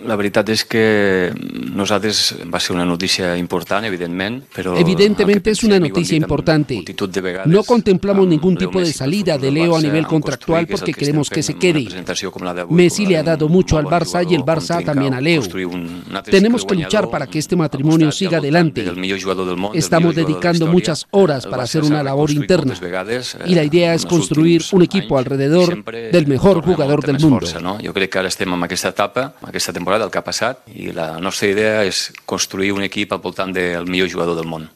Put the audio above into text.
La veritat és que nosaltres va ser una notícia important, evidentment, però... Evidentemente es una noticia importante. No contemplamos ningún tipo de salida de Leo a nivel contractual porque queremos que se quede. Messi le ha dado mucho al Barça y el Barça también a Leo. Tenemos que luchar para que este matrimonio siga adelante. Estamos dedicando muchas horas para hacer una labor interna y la idea es construir un equipo alrededor del mejor jugador del mundo. Jo crec que ara estem en aquesta etapa, aquesta temporada, el que ha passat, i la nostra idea és construir un equip al voltant del millor jugador del món.